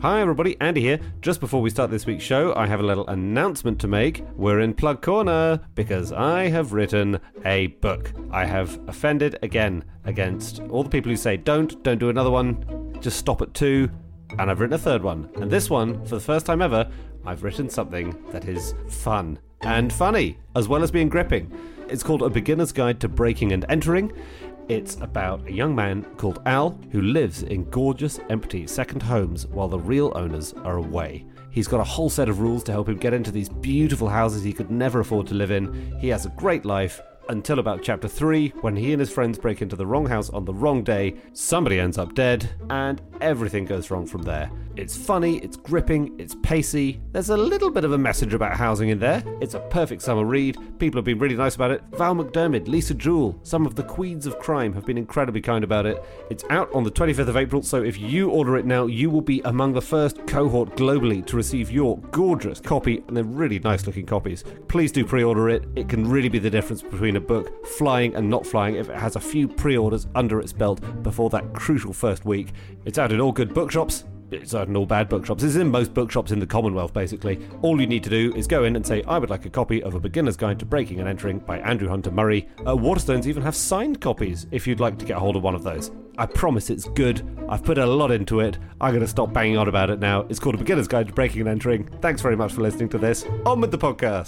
Hi everybody, Andy here. Just before we start this week's show, I have a little announcement to make. We're in Plug Corner because I have written a book. I have offended again against all the people who say don't do another one, just stop at 2, and I've written a third one. And this one, for the first time ever, I've written something that is fun and funny, as well as being gripping. It's called A Beginner's Guide to Breaking and Entering. It's about a young man called Al who lives in gorgeous, empty second homes while the real owners are away. He's got a whole set of rules to help him get into these beautiful houses he could never afford to live in. He has a great life until about chapter 3, when he and his friends break into the wrong house on the wrong day, somebody ends up dead, and everything goes wrong from there. It's funny, it's gripping, it's pacey. There's a little bit of a message about housing in there. It's a perfect summer read. People have been really nice about it. Val McDermid, Lisa Jewell, some of the queens of crime have been incredibly kind about it. It's out on the 25th of April, so if you order it now, you will be among the first cohort globally to receive your gorgeous copy, and they're really nice looking copies. Please do pre-order it. It can really be the difference between a book flying and not flying if it has a few pre-orders under its belt before that crucial first week. It's out in all good bookshops. It's out in all bad bookshops. It's in most bookshops in the Commonwealth, basically. All you need to do is go in and say, I would like a copy of A Beginner's Guide to Breaking and Entering by Andrew Hunter Murray. Waterstones even have signed copies if you'd like to get a hold of one of those. I promise it's good. I've put a lot into it. I'm going to stop banging on about it now. It's called A Beginner's Guide to Breaking and Entering. Thanks very much for listening to this. On with the podcast.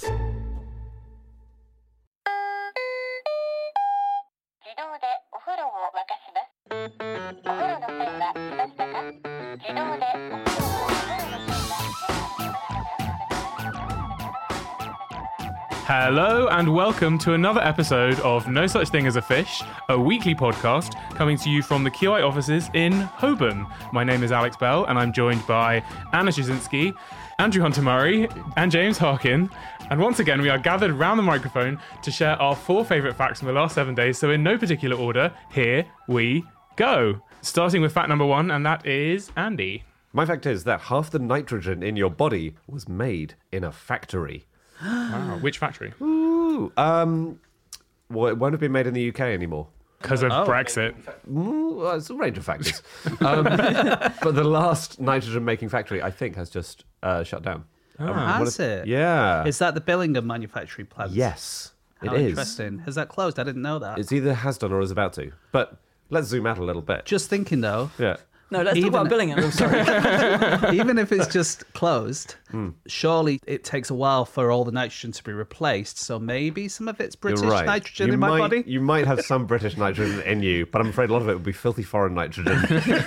Hello and welcome to another episode of No Such Thing as a Fish, a weekly podcast coming to you from the QI offices in Holborn. My name is Alex Bell and I'm joined by Anna Jasinski, Andrew Hunter Murray and James Harkin. And once again, we are gathered around the microphone to share our 4 favourite facts from the last 7 days. So in no particular order, here we go. Starting with fact number 1, and that is Andy. My fact is that half the nitrogen in your body was made in a factory. Wow, which factory? Ooh, well, it won't have been made in the UK anymore. Because of Brexit. Well, it's a range of factors. But the last nitrogen-making factory, I think, has just shut down. Has it? Yeah. Is that the Billingham manufacturing plant? Yes, it How is. interesting. Has that closed? I didn't know that. It's either has done or is about to. But let's zoom out a little bit. Just thinking, though. Yeah. No, let's talk about Billingham. I'm sorry. Even if it's just closed, surely it takes a while for all the nitrogen to be replaced. So maybe some of it's British You're right. nitrogen You in might, my body. You might have some British nitrogen in you, but I'm afraid a lot of it would be filthy foreign nitrogen.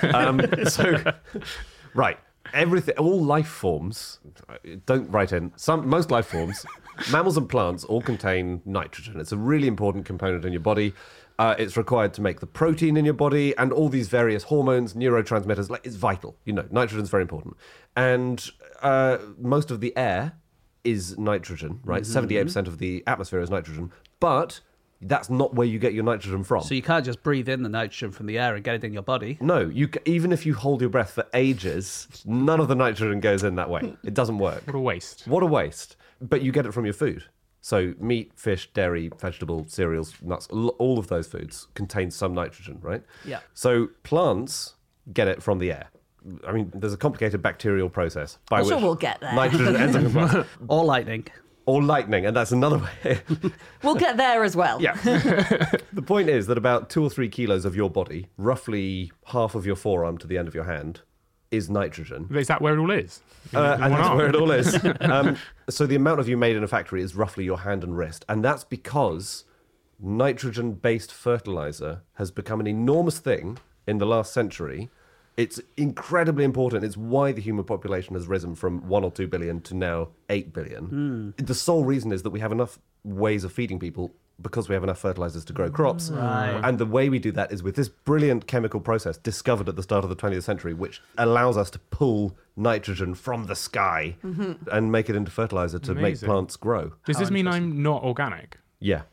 Right. Everything, all life forms, don't write in, most life forms, mammals and plants all contain nitrogen. It's a really important component in your body. It's required to make the protein in your body and all these various hormones, neurotransmitters. Like, it's vital. You know, nitrogen's very important. And most of the air is nitrogen, right? 78% of the atmosphere is nitrogen. But that's not where you get your nitrogen from. So you can't just breathe in the nitrogen from the air and get it in your body. No, even if you hold your breath for ages, none of the nitrogen goes in that way. It doesn't work. What a waste. What a waste. But you get it from your food. So meat, fish, dairy, vegetable, cereals, nuts, all of those foods contain some nitrogen, right? Yeah. So plants get it from the air. I mean, there's a complicated bacterial process by I'm which sure we'll get there. nitrogen ends up in plants. Or lightning. Or lightning, and that's another way. We'll get there as well. Yeah. The point is that about 2 or 3 kilos of your body, roughly half of your forearm to the end of your hand, is nitrogen. Is that where it all is? And that's where it all is. So the amount of you made in a factory is roughly your hand and wrist. And that's because nitrogen-based fertilizer has become an enormous thing in the last century. It's incredibly important. It's why the human population has risen from 1 or 2 billion to now 8 billion. The sole reason is that we have enough ways of feeding people because we have enough fertilizers to grow crops. Right. And the way we do that is with this brilliant chemical process discovered at the start of the 20th century, which allows us to pull nitrogen from the sky and make it into fertilizer to make Amazing. plants grow. Does this mean I'm not organic? Yeah.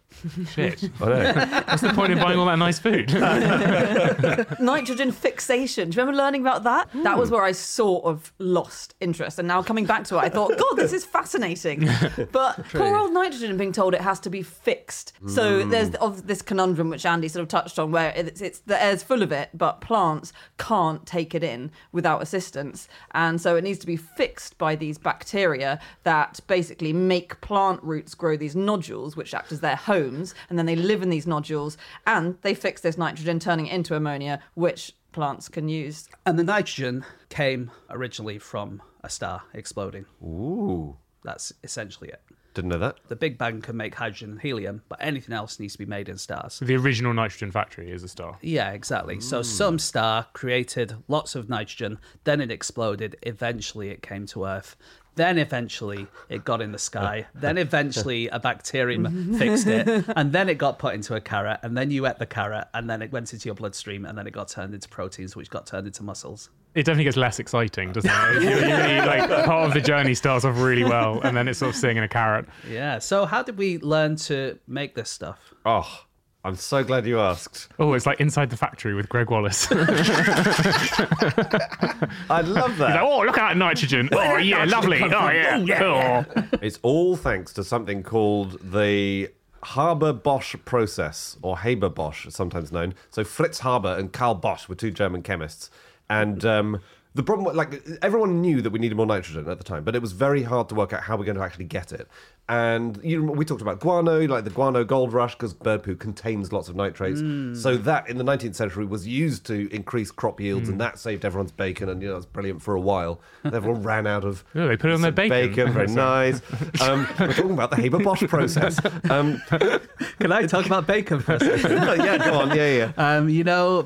Shit. I know. What's the point in buying all that nice food? Nitrogen fixation. Do you remember learning about that? That was where I sort of lost interest. And now coming back to it, I thought, God, this is fascinating. But poor old nitrogen being told it has to be fixed. So there's this conundrum, which Andy sort of touched on, where it's the air's full of it, but plants can't take it in without assistance. And so it needs to be fixed by these bacteria that basically make plant roots grow these nodules, which act as their homes. And then they live in these nodules and they fix this nitrogen, turning it into ammonia, which plants can use. And the nitrogen came originally from a star exploding. Ooh. That's essentially it. Didn't know that. The Big Bang can make hydrogen and helium, but anything else needs to be made in stars. The original nitrogen factory is a star. Yeah, exactly. So some star created lots of nitrogen, then it exploded, eventually it came to Earth. Then eventually it got in the sky. Then eventually a bacterium fixed it. And then it got put into a carrot. And then you ate the carrot. And then it went into your bloodstream. And then it got turned into proteins, which got turned into muscles. It definitely gets less exciting, doesn't it? Like part of the journey starts off really well, and then it's sort of sitting in a carrot. Yeah. So how did we learn to make this stuff? Oh, I'm so glad you asked. Oh, it's like Inside the Factory with Greg Wallace. I love that. He's like, oh, look at that nitrogen. Oh, yeah, lovely. Oh, yeah. Oh. It's all thanks to something called the Haber-Bosch process, or Haber-Bosch, sometimes known. So Fritz Haber and Karl Bosch were two German chemists. And the problem, like, everyone knew that we needed more nitrogen at the time, but it was very hard to work out how we're going to actually get it. And we talked about guano, like the guano gold rush, because bird poo contains lots of nitrates. So that in the 19th century was used to increase crop yields, and that saved everyone's bacon. And it was brilliant for a while. And everyone ran out of they put it on their bacon. Very nice. We're talking about the Haber-Bosch process. Can I talk about bacon for a second? Yeah, go on. Yeah.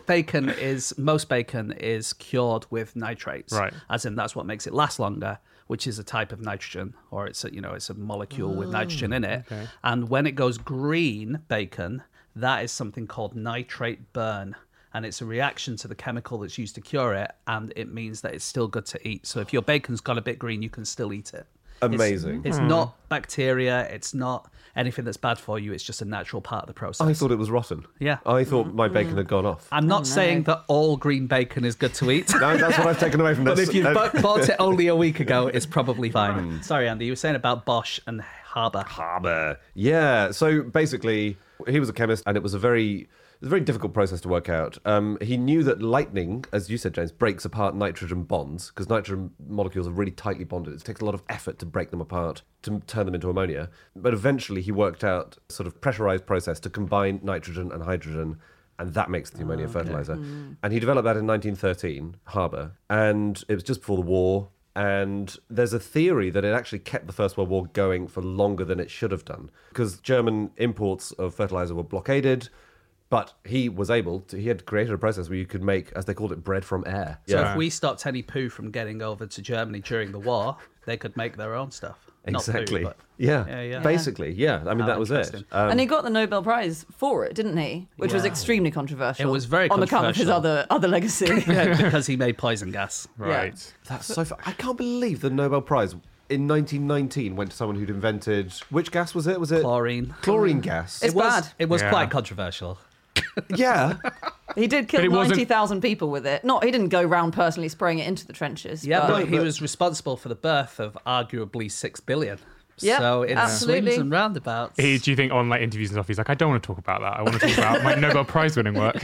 Most bacon is cured with nitrates. Right. As in, that's what makes it last longer, which is a type of nitrogen, or it's a molecule with nitrogen in it. Okay. And when it goes green, bacon, that is something called nitrate burn. And it's a reaction to the chemical that's used to cure it, and it means that it's still good to eat. So if your bacon's got a bit green, you can still eat it. Amazing. It's not bacteria. It's not anything that's bad for you. It's just a natural part of the process. I thought it was rotten. Yeah. I thought my bacon had gone off. I'm not saying that all green bacon is good to eat. No, that's what I've taken away from this. But if you bought it only a week ago, it's probably fine. Sorry, Andy, you were saying about Bosch and Haber. Haber. Yeah. So basically, he was a chemist, and it was a very difficult process to work out. He knew that lightning, as you said, James, breaks apart nitrogen bonds, because nitrogen molecules are really tightly bonded. It takes a lot of effort to break them apart, to turn them into ammonia. But eventually he worked out a sort of pressurized process to combine nitrogen and hydrogen, and that makes the ammonia fertilizer. And he developed that in 1913, Haber, and it was just before the war. And there's a theory that it actually kept the First World War going for longer than it should have done, because German imports of fertilizer were blockaded. But he had created a process where you could make, as they called it, bread from air. So if we stopped any poo from getting over to Germany during the war, they could make their own stuff. Exactly. Not poo, Yeah. Basically, yeah. I mean, that was it. Interesting. And he got the Nobel Prize for it, didn't he? Which was extremely controversial. It was very on account of his other legacy. Yeah, because he made poison gas. Right. That's so I can't believe the Nobel Prize in 1919 went to someone who'd invented... Which gas was it? Was it... Chlorine. Chlorine gas. It's bad. It was Yeah. quite controversial. Yeah. He did But kill it wasn't- 90,000 people with it. He didn't go around personally spraying it into the trenches. Yeah, but but he was responsible for the birth of arguably 6 billion. Yeah, So it's absolutely. swings and roundabouts. Do you think on like interviews and stuff, he's like, I don't want to talk about that. I want to talk about my Nobel Prize winning work.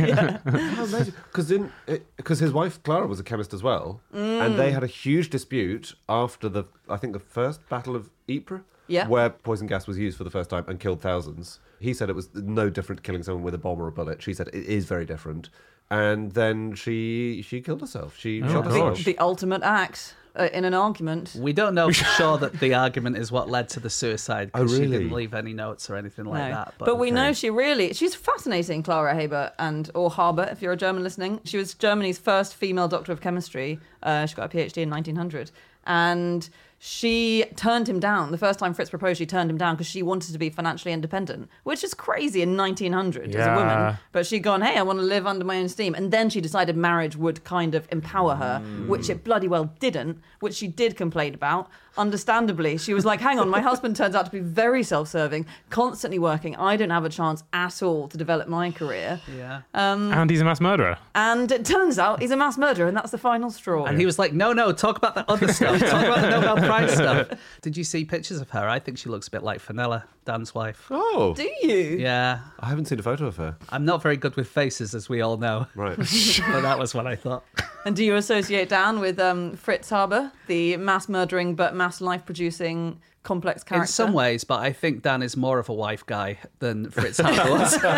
Because his wife Clara was a chemist as well, and they had a huge dispute after the first Battle of Ypres, where poison gas was used for the first time and killed thousands. He said it was no different killing someone with a bomb or a bullet. She said it is very different, and then she killed herself. She shot herself. the ultimate act in an argument. We don't know for sure that the argument is what led to the suicide, because she really? didn't leave any notes or anything like that. But we know she's fascinating, Clara Haber, or Haber, if you're a German listening. She was Germany's first female doctor of chemistry. She got a PhD in 1900. And she turned him down. The first time Fritz proposed, she turned him down because she wanted to be financially independent, which is crazy in 1900 as a woman. But she'd gone, hey, I want to live under my own steam. And then she decided marriage would kind of empower her, which it bloody well didn't, which she did complain about. Understandably, she was like, hang on, my husband turns out to be very self-serving, constantly working. I don't have a chance at all to develop my career. Yeah. And he's a mass murderer. And it turns out he's a mass murderer, and that's the final straw. And he was like, no, talk about that other stuff. Talk about the Nobel Prize stuff. Did you see pictures of her? I think she looks a bit like Fenella, Dan's wife. Oh. Do you? Yeah. I haven't seen a photo of her. I'm not very good with faces, as we all know. Right. But that was what I thought. And do you associate Dan with Fritz Haber, the mass murdering but mass life producing complex character? In some ways, but I think Dan is more of a wife guy than Fritz Haber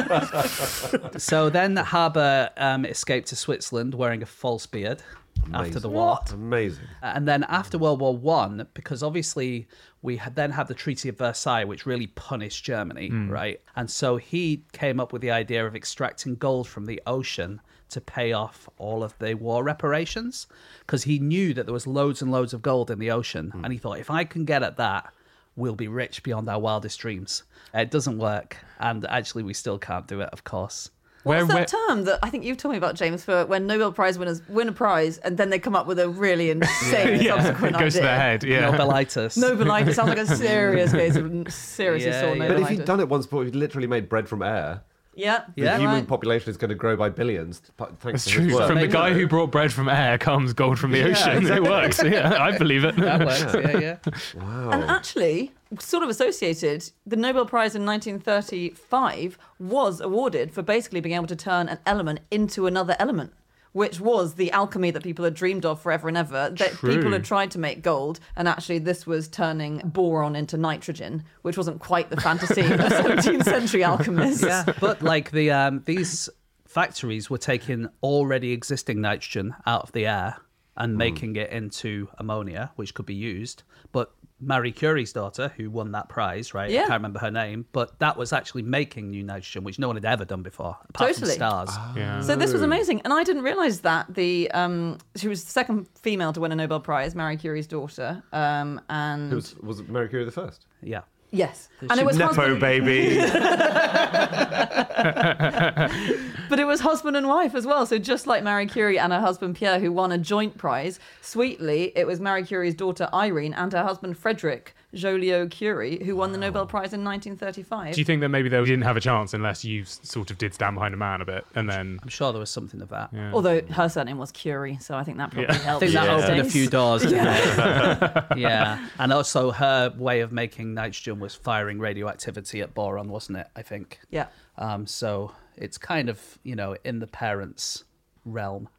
was. So then Haber escaped to Switzerland wearing a false beard after the war. Amazing. And then after World War One, because obviously we had then had the Treaty of Versailles, which really punished Germany, right? And so he came up with the idea of extracting gold from the ocean to pay off all of the war reparations, because he knew that there was loads and loads of gold in the ocean. And he thought, if I can get at that, we'll be rich beyond our wildest dreams. It doesn't work. And actually, we still can't do it, of course. What's that term that I think you've told me about, James, for when Nobel Prize winners win a prize and then they come up with a really insane subsequent it goes idea? to their head. Yeah. Nobelitis. Nobelitis sounds like a serious case of seriously sore Nobelitis. But if he'd done it once before, he'd literally made bread from air. Yeah, The human population is going to grow by billions. Thanks That's to his true. work. From the guy who brought bread from air comes gold from the ocean. exactly. It works. Yeah, I believe it. That works, yeah. Wow. And actually, sort of associated, the Nobel Prize in 1935 was awarded for basically being able to turn an element into another element, which was the alchemy that people had dreamed of forever and ever. That True. people had tried to make gold, and actually this was turning boron into nitrogen, which wasn't quite the fantasy of 17th century alchemists. Yeah, but like these factories were taking already existing nitrogen out of the air and making it into ammonia, which could be used. But Marie Curie's daughter, who won that prize, right? Yeah. I can't remember her name, but that was actually making new nitrogen, which no one had ever done before, apart Totally. from stars. Yeah. So this was amazing, and I didn't realise that she was the second female to win a Nobel Prize, Marie Curie's daughter, and Was it Marie Curie the first? Yeah. yes, and it was Nepo husband, baby. but it was husband and wife as well. So just like Marie Curie and her husband Pierre, who won a joint prize, sweetly it was Marie Curie's daughter Irene and her husband Frederick Joliot-Curie who won the Nobel Prize in 1935. Do you think that maybe they didn't have a chance unless you sort of did stand behind a man a bit and then... I'm sure there was something of that. Yeah. Although her surname was Curie, so I think that probably I helped. think that Yeah. opened a few doors. Yeah. Yeah. And also her way of making nitrogen was firing radioactivity at boron, wasn't it? I think. Yeah. So it's kind of, in the parents' realm.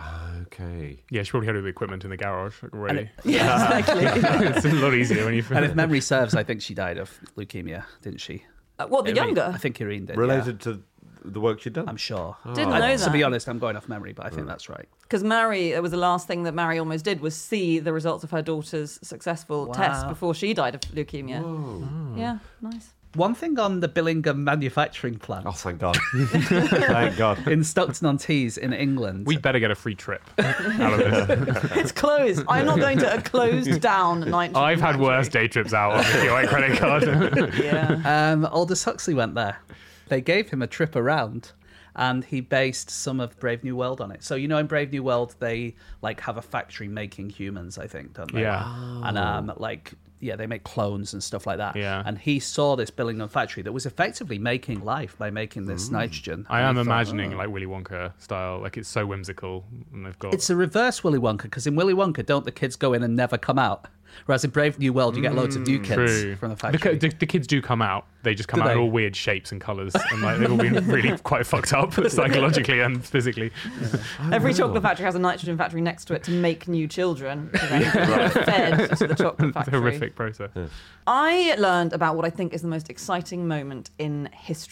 Okay. Yeah, she probably had all the equipment in the garage already. Yeah, exactly. It's a lot easier when you... And if memory serves, I think she died of leukemia, didn't she? What, the Irene- younger? I think Irene did. Related to the work she'd done? I'm sure. Didn't know To be that. honest, I'm going off memory, but I think that's right. Because Mary, it was the last thing that Mary almost did was see the results of her daughter's successful test before she died of leukemia. Yeah, nice. One thing on the Billingham manufacturing plant Oh, thank God. Thank God. in Stockton-on-Tees in England. We better get a free trip out of this. It's closed. I'm not going to a closed down nitrogen I've had factory. worse day trips out on the QI credit card. Yeah. Aldous Huxley went there. They gave him a trip around, and he based some of Brave New World on it. So in Brave New World, they have a factory making humans, I think, don't they? Yeah. And they make clones and stuff like that. Yeah. And he saw this Billingham factory that was effectively making life by making this nitrogen. I And am he thought, imagining like Willy Wonka style. Like it's so whimsical, and they've got. It's a reverse Willy Wonka, because in Willy Wonka, don't the kids go in and never come out? Whereas in Brave New World, you get loads of new kids True. from the factory. The kids do come out. They just come Do out in they? all weird shapes and colours, and they've all been really quite fucked up psychologically and physically. Every chocolate factory has a nitrogen factory next to it to make new children to then be fed to the chocolate It's a factory. horrific process. I learned about what I think is the most exciting moment in history.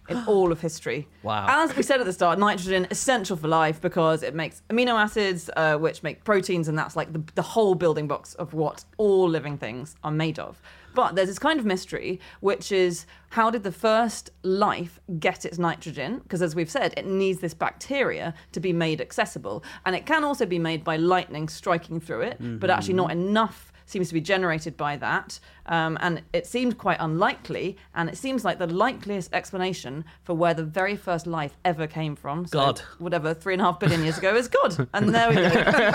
in all of history. Wow. As we said at the start, nitrogen essential for life because it makes amino acids, which make proteins, and that's like the whole building blocks of what all living things are made of. But there's this kind of mystery, which is how did the first life get its nitrogen? Because as we've said, it needs this bacteria to be made accessible. And it can also be made by lightning striking through it, but actually not enough seems to be generated by that. And it seemed quite unlikely. And it seems like the likeliest explanation for where the very first life ever came from, so God. whatever, 3.5 billion years ago, is God. And there we go.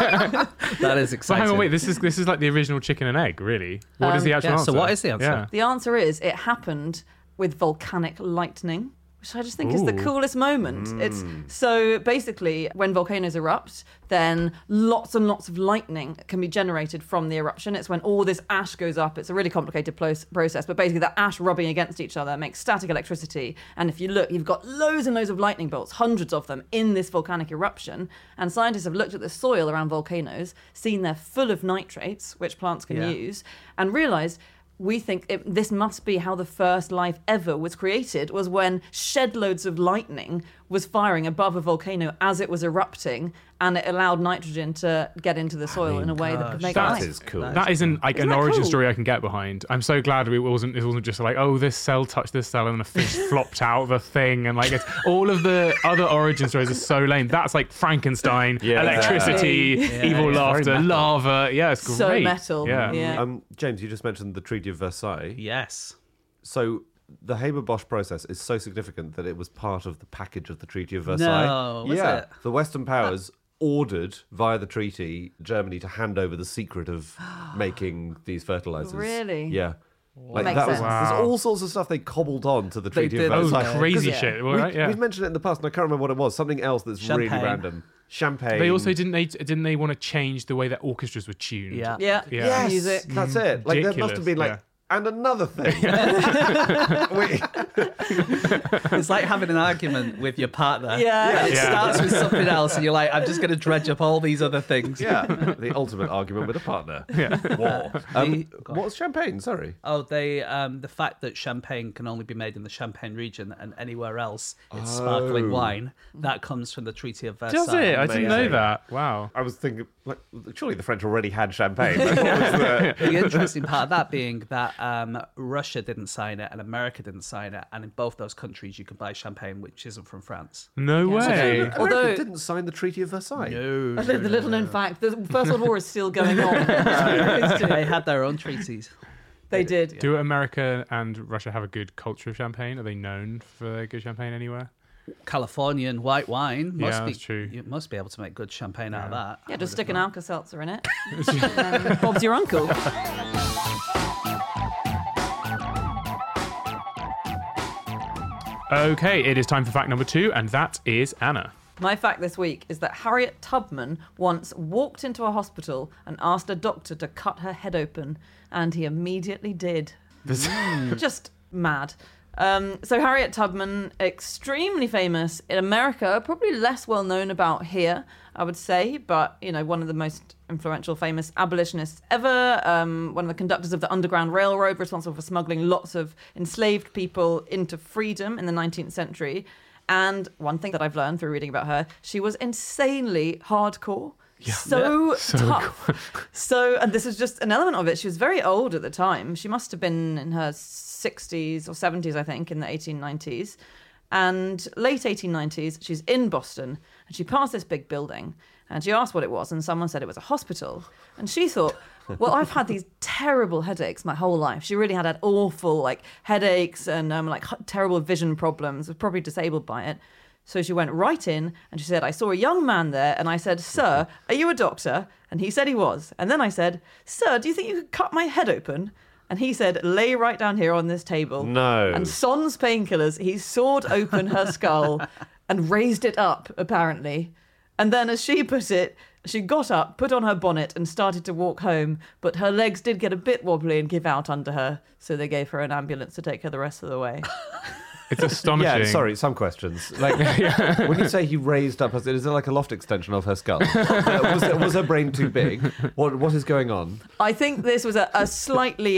That is So exciting. hang on, wait. This is like the original chicken and egg, really. What is the actual yeah, answer? so what is the answer? Yeah. The answer is it happened with volcanic lightning, which I just think is the Ooh. coolest moment. It's so basically when volcanoes erupt, then lots and lots of lightning can be generated from the eruption. It's when all this ash goes up. It's a really complicated process, but basically the ash rubbing against each other makes static electricity. And if you look, you've got loads and loads of lightning bolts, hundreds of them in this volcanic eruption. And scientists have looked at the soil around volcanoes, seen they're full of nitrates, which plants can use, and realized we think this must be how the first life ever was created, was when shed loads of lightning was firing above a volcano as it was erupting, and it allowed nitrogen to get into the soil in a way that could make That life. is cool. That isn't like an that origin cool? story I can get behind. I'm so glad it wasn't just like, oh, this cell touched this cell and the fish flopped out of a thing, and like all of the other origin stories are so lame. That's like Frankenstein, Yeah. electricity, Yeah, evil it's laughter, very metal. lava. Yeah, it's great. So metal. Yeah. Yeah. James, you just mentioned the Treaty of Versailles. Yes. So the Haber-Bosch process is so significant that it was part of the package of the Treaty of Versailles. No, was yeah, it? the Western powers ordered via the treaty Germany to hand over the secret of making these fertilizers. Really? Yeah. Like Makes that was, sense. there's Wow. all sorts of stuff they cobbled on to the They Treaty of did. Oh, Versailles. crazy Yeah. shit. Well, right, yeah. We've mentioned it in the past, and I can't remember what it was. Something else that's really Champagne. random. Champagne. They also didn't they want to change the way that orchestras were tuned? Yeah. Yeah. Yeah. Yes, Music. that's it. Like there must have been like, Ridiculous, and another thing. It's like having an argument with your partner. Yeah. And it Yeah. starts with something else, and you're like, I'm just going to dredge up all these other things. Yeah, the ultimate argument with a partner. War. What's champagne? Sorry. Oh, the fact that champagne can only be made in the Champagne region and anywhere else it's sparkling wine, that comes from the Treaty of Versailles. Does it? I didn't know Amazing. that. Wow. I was thinking, like, surely the French already had champagne. Like, what was the... The interesting part of that being that Russia didn't sign it and America didn't sign it, and in both those countries you can buy champagne which isn't from France. No way. America Although- didn't sign the Treaty of Versailles. No, The little known fact, the First World War is still going on. they had their own treaties. They did. Do America and Russia have a good culture of champagne? Are they known for their good champagne anywhere? Californian white wine must Yeah, be that's true. You must be able to make good champagne out of that. Yeah, just stick an Alka-Seltzer in it. And then Bob's your uncle. Okay, it is time for fact number 2, and that is Anna. My fact this week is that Harriet Tubman once walked into a hospital and asked a doctor to cut her head open, and he immediately did. Just mad. So Harriet Tubman, extremely famous in America, probably less well known about here, I would say, but, you know, one of the most influential, famous abolitionists ever, one of the conductors of the Underground Railroad, responsible for smuggling lots of enslaved people into freedom in the 19th century. And one thing that I've learned through reading about her, she was insanely hardcore. So tough. So, and this is just an element of it. She was very old at the time. She must have been in her 60s or 70s, I think, in the 1890s. And late 1890s, she's in Boston, and she passed this big building, and she asked what it was, and someone said it was a hospital. And she thought, well, I've had these terrible headaches my whole life. She really had awful, like, headaches and, terrible vision problems, was probably disabled by it. So she went right in and she said, I saw a young man there, and I said, sir, are you a doctor? And he said he was. And then I said, sir, do you think you could cut my head open? And he said, lay right down here on this table. No. And sans painkillers, he sawed open her skull and raised it up, apparently. And then, as she put it, she got up, put on her bonnet and started to walk home. But her legs did get a bit wobbly and give out under her. So they gave her an ambulance to take her the rest of the way. It's astonishing. Yeah, sorry, some questions. Like, when you say he raised up, is it like a loft extension of her skull? Was her brain too big? What is going on? I think this was a slightly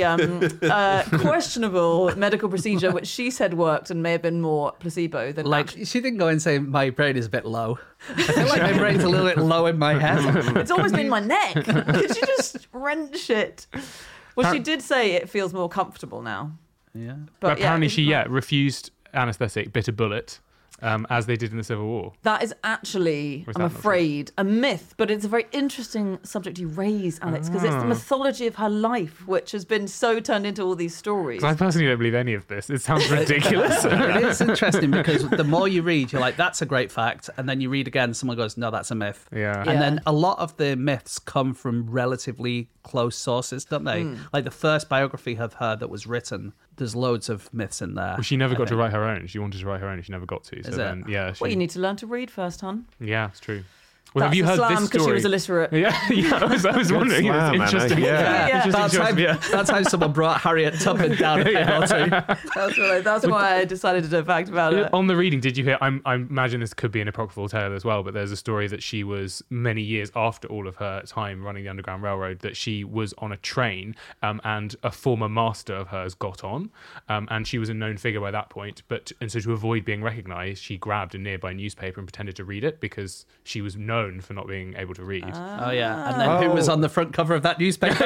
questionable medical procedure, which she said worked and may have been more placebo than She didn't go and say my brain is a bit low. I feel like my brain's a little bit low in my head. It's always been my neck. Could you just wrench it? Well, she did say it feels more comfortable now. Yeah. But apparently she refused anaesthetic, bit a bullet, as they did in the Civil War. That is actually, I'm afraid, a myth, but it's a very interesting subject you raise, Alex, because it's the mythology of her life, which has been so turned into all these stories. I personally don't believe any of this. It sounds ridiculous. It is interesting because the more you read, you're like, that's a great fact. And then you read again, someone goes, no, that's a myth. Yeah. And then a lot of the myths come from relatively close sources, don't they? Like the first biography of her that was written, there's loads of myths in there. Well, she never got to write her own. She wanted to write her own and she never got to. Is it? Well, you need to learn to read first, hon. Yeah, it's true. Well, That's have you heard slam this because story? she was illiterate. Yeah, I was wondering. slam, It's Anna. interesting. Yeah. That's how someone brought Harriet Tubman down a peg or two. That's why I decided to do a fact about it. On the reading, did you hear? I imagine this could be an apocryphal tale as well, but there's a story that she was many years after all of her time running the Underground Railroad, that she was on a train and a former master of hers got on, and she was a known figure by that point. And so to avoid being recognised, she grabbed a nearby newspaper and pretended to read it because she was known for not being able to read. Oh, yeah. And then who was on the front cover of that newspaper?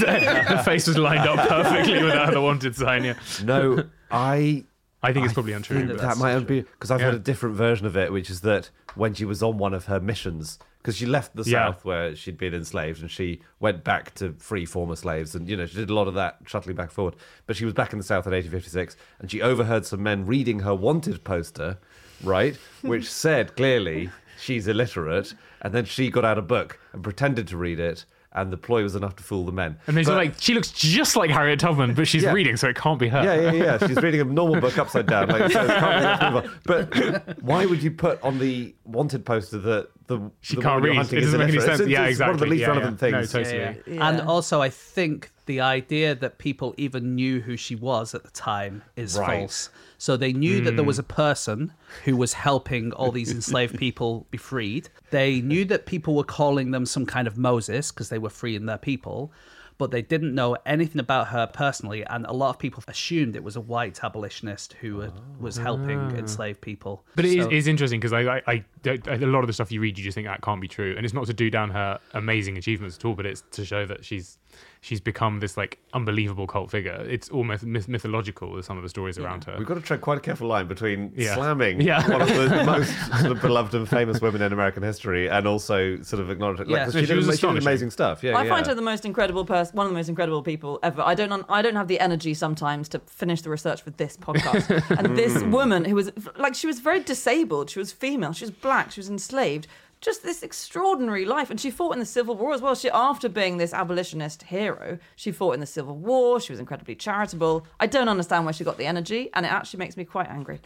The face was lined up perfectly with the wanted sign. Yeah. No, I think it's probably untrue. think but- that might be because I've heard Yeah. a different version of it, which is that when she was on one of her missions, because she left the Yeah. South where she'd been enslaved, and she went back to free former slaves, and she did a lot of that shuttling back and forward. But she was back in the South in 1856, and she overheard some men reading her wanted poster, right, which said clearly she's illiterate, and then she got out a book and pretended to read it. And the ploy was enough to fool the men. And they're like, she looks just like Harriet Tubman, but she's Yeah. reading, so it can't be her. Yeah. She's reading a normal book upside down. Like, so it can't be that But why would you put on the wanted poster that She the can't woman you're read. hunting It is doesn't make any illiterate? sense. It's Yeah, one exactly. of the least Yeah, relevant yeah. things. No, totally. Yeah. And also, I think the idea that people even knew who she was at the time is Right. false. So they knew that there was a person who was helping all these enslaved people be freed. They knew that people were calling them some kind of Moses because they were freeing their people. But they didn't know anything about her personally, and a lot of people assumed it was a white abolitionist who was helping enslaved people. But it So- is interesting because I don't, a lot of the stuff you read, you just think that can't be true. And it's not to do down her amazing achievements at all, but it's to show that she's become this like unbelievable cult figure. It's almost mythological with some of the stories around her. We've got to tread quite a careful line between Yeah. slamming Yeah. one of the most sort of beloved and famous women in American history, and also sort of acknowledging Yeah. 'cause No, she she was did astonishing. amazing stuff. Yeah, I find her the most incredible person, one of the most incredible people ever. I don't have the energy sometimes to finish the research for this podcast. And this woman who was like, she was very disabled. She was female. She was black. She was enslaved. Just this extraordinary life. And she fought in the Civil War as well. After being this abolitionist hero, she fought in the Civil War. She was incredibly charitable. I don't understand where she got the energy, and it actually makes me quite angry.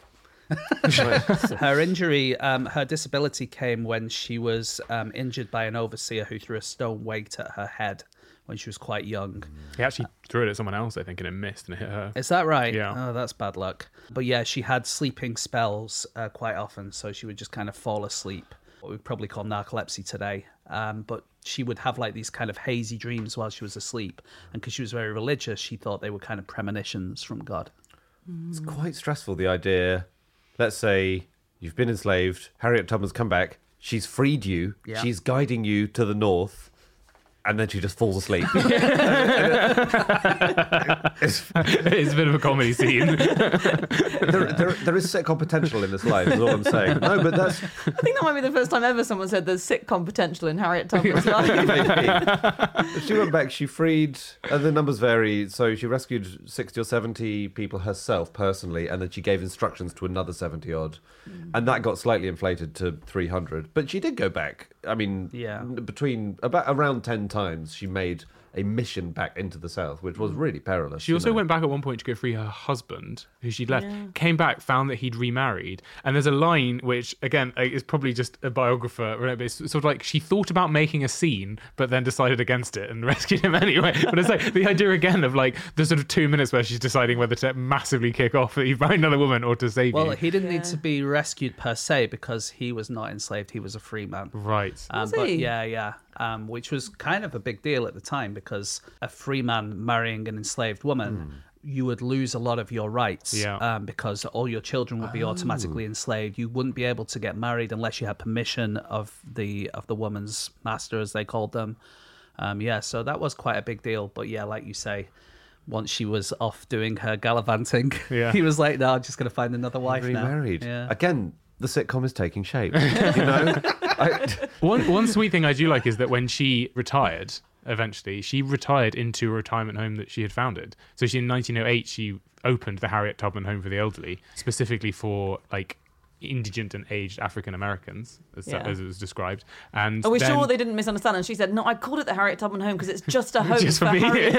Her injury, her disability came when she was injured by an overseer who threw a stone weight at her head when she was quite young. He actually threw it at someone else, I think, and it missed and it hit her. Is that right? Yeah. Oh, that's bad luck. But yeah, she had sleeping spells quite often, so she would just kind of fall asleep. What we'd probably call narcolepsy today. But she would have like these kind of hazy dreams while she was asleep. And because she was very religious, she thought they were kind of premonitions from God. It's quite stressful, the idea. Let's say you've been enslaved, Harriet Tubman's come back, she's freed you, Yeah. she's guiding you to the north, and then she just falls asleep. It's a bit of a comedy scene. there is sitcom potential in this life, is all I'm saying. No, but that's... I think that might be the first time ever someone said there's sitcom potential in Harriet Tubman's life. She went back, she freed, and the numbers vary, so she rescued 60 or 70 people herself personally, and then she gave instructions to another 70 odd, and that got slightly inflated to 300. But she did go back I mean, between around 10 times, she made a mission back into the south, which was really perilous. She also went back at one point to go free her husband, who she'd left, came back, found that he'd remarried. And there's a line which, again, is probably just a biographer, right? But it's sort of like she thought about making a scene, but then decided against it and rescued him anyway. But it's like the idea again of like the sort of 2 minutes where she's deciding whether to massively kick off that you find another woman or to save you. Well, he didn't need to be rescued per se because he was not enslaved. He was a free man. Right. Was But he? yeah. Which was kind of a big deal at the time because a free man marrying an enslaved woman, you would lose a lot of your rights because all your children would be automatically enslaved. You wouldn't be able to get married unless you had permission of the woman's master, as they called them. So that was quite a big deal. But yeah, like you say, once she was off doing her gallivanting, he was like, no, I'm just going to find another wife now. Remarried. Yeah. Again, the sitcom is taking shape. You know? One sweet thing I do like is that when she retired, eventually, she retired into a retirement home that she had founded. So in 1908, she opened the Harriet Tubman Home for the Elderly, specifically for like indigent and aged African Americans, as it was described. And Are we then, sure they didn't misunderstand? And she said, no, I called it the Harriet Tubman Home because it's just a home Just for for me. Harriet.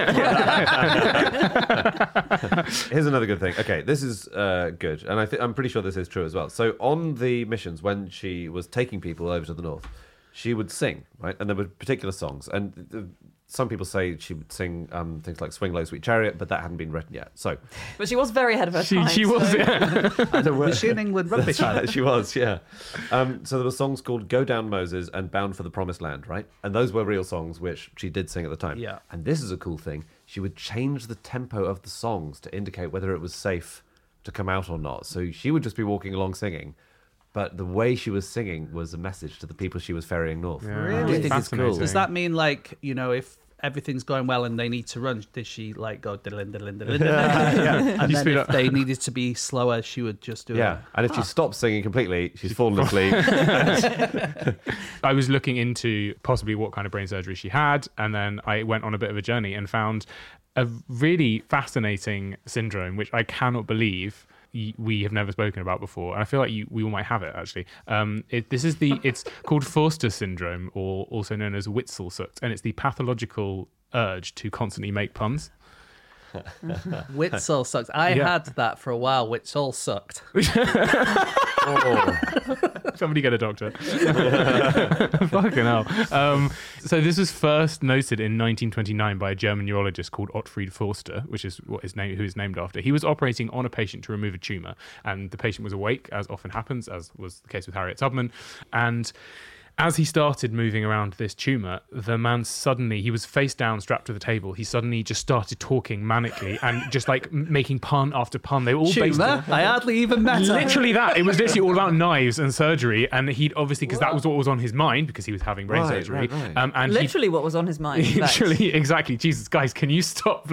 Here's another good thing. Okay, this is good, and I'm pretty sure this is true as well. So on the missions, when she was taking people over to the north, she would sing, right? And there were particular songs, and some people say she would sing things like "Swing Low, Sweet Chariot," but that hadn't been written yet. So, But she was very ahead of her time. she was. so- Was she an England rugby fan? she was, yeah. So there were songs called "Go Down Moses" and "Bound for the Promised Land," right? And those were real songs which she did sing at the time. Yeah. And this is a cool thing. She would change the tempo of the songs to indicate whether it was safe to come out or not. So she would just be walking along singing, but the way she was singing was a message to the people she was ferrying north. Yeah. I do think it's Fascinating. cool. Does that mean like, if everything's going well and they need to run, did she like go diddling, diddling, diddling, diddling? And You then speed if up. they needed to be slower, she would just do Yeah, it. and if she stops singing completely, she's fallen asleep. I was looking into possibly what kind of brain surgery she had, and then I went on a bit of a journey and found a really fascinating syndrome, which I cannot believe we have never spoken about before, and I feel like we might have it actually. It's called Forster syndrome, or also known as Witzel-Sucht, and it's the pathological urge to constantly make puns. Witzel sucked. I had that for a while. Witzel sucked. Somebody get a doctor. Fucking hell. So this was first noted in 1929 by a German neurologist called Ottfried Forster, which is who is named after. He was operating on a patient to remove a tumour, and the patient was awake, as often happens, as was the case with Harriet Tubman. And as he started moving around this tumour, the man suddenly, he was face down, strapped to the table. He suddenly just started talking manically and just like making pun after pun. They were all based Tumour? I hardly even met her. literally that. It was literally all about knives and surgery. And he'd obviously, because that was what was on his mind, because he was having brain surgery. Right. And Literally what was on his mind. in fact. literally, exactly. Jesus, guys, can you stop?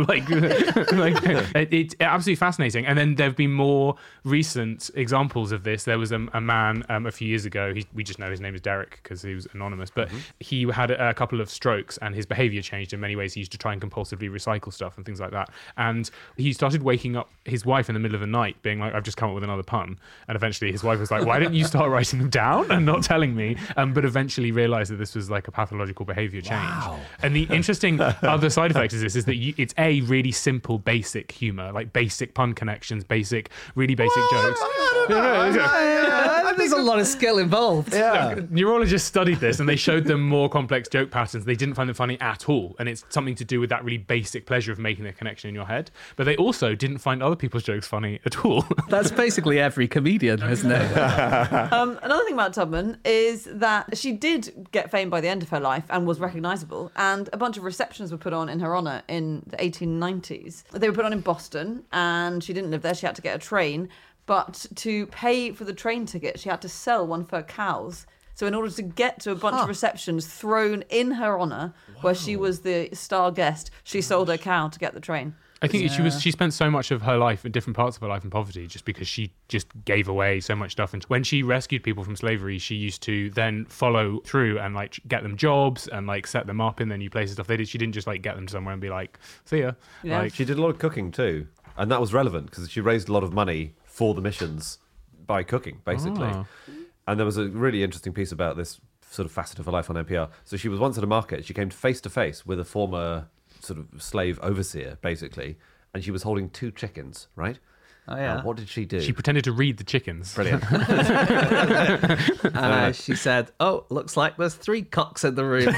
It's absolutely fascinating. And then there have been more recent examples of this. There was a man a few years ago. We just know his name is Derek because he was anonymous, but he had a couple of strokes and his behavior changed in many ways. He used to try and compulsively recycle stuff and things like that. And he started waking up his wife in the middle of the night being like, I've just come up with another pun. And eventually his wife was like, why didn't you start writing them down and not telling me? But eventually realized that this was like a pathological behavior change. Wow. And the interesting other side effect of this is that it's a really simple, basic humor, like basic pun connections, really basic jokes. There's a lot of skill involved. Neurologists studied this and they showed them more complex joke patterns. They didn't find them funny at all. And it's something to do with that really basic pleasure of making the connection in your head. But they also didn't find other people's jokes funny at all. That's basically every comedian, isn't it? Another thing about Tubman is that she did get fame by the end of her life and was recognisable, and a bunch of receptions were put on in her honour in the 1890s. They were put on in Boston, and she didn't live there. She had to get a train, but to pay for the train ticket, she had to sell one of her cows. So in order to get to a bunch of receptions thrown in her honour, where she was the star guest, she sold her cow to get the train. I think she spent so much of her life in different parts of her life in poverty just because she just gave away so much stuff. And when she rescued people from slavery, she used to then follow through and like get them jobs and like set them up in their new places. Stuff she didn't just like get them somewhere and be like, see ya. Yeah. Like, She did a lot of cooking too, and that was relevant because she raised a lot of money for the missions by cooking, basically. Oh. And there was a really interesting piece about this sort of facet of her life on NPR. So she was once at a market. She came face to face with a former sort of slave overseer, basically, and she was holding 2 chickens, right? Oh, yeah. What did she do? She pretended to read the chickens. Brilliant. She said, "Oh, looks like there's 3 cocks in the room."